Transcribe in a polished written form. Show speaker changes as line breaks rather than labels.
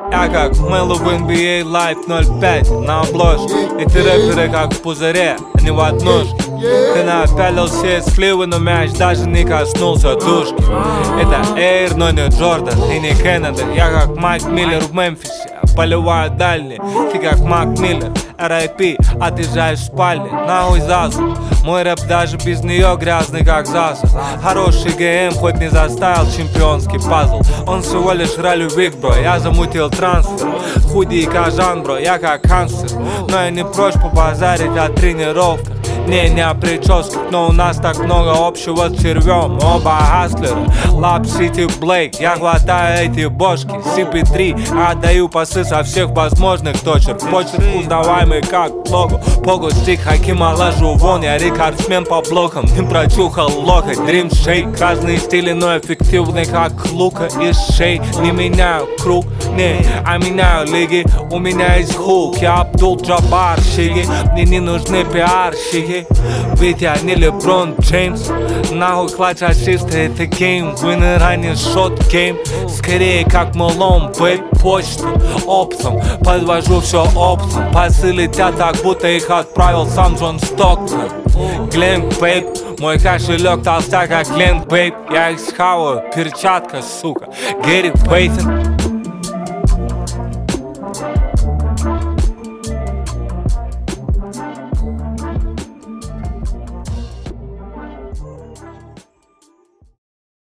Я как Мэллоу в NBA Live 05 на обложке. Эти рэперы как в пузыре, а не в однушке. Ты напялился из сливы, но мяч даже не коснулся дужки. Это Эйр, но не Джордан и не Кеннеди. Я как Майк Миллер в Мемфисе, поливаю дальний. Ты как Мак Миллер, R.I.P. отъезжаешь в спальне, нахуй Зазу. Мой рэп даже без нее грязный как Заза. Хороший ГМ хоть не заставил чемпионский пазл. Он всего лишь ролевик, бро, я замутил трансфер. Худи и Кажан, бро, я как канцлер. Но я не прочь побазарить о тренировках. Не о прическах, но у нас так много общего с червем. Оба хаслера, Лап Сити Блейк. Я хватаю эти бошки, CP3. Отдаю пасы со всех возможных точек. Почерк узнаваемый как лого. Погу стик Хакима ложу вон. Я рекордсмен по блокам, не прочухал локоть. Дрим шейк, разные стили, но эффективный как Лука и Шей. Не меняю круг, не, а меняю лиги. У меня есть хук, я Абдул Джабар, шиги. Мне не нужны пиарщики, ведь я не Леброн Джеймс. Нахуй клатч ассисты, это гейм. Винер, а не шот гейм. Скорее как Мэллоу, бэйб, почту оптом. Подвожу все оптом. Пасы летят, так будто их отправил сам Джон Стоктон. Глен бэйб, мой кошелек толстяк как Глен бэйб. Я их схаваю, перчатка, сука. Гэри Пейтон.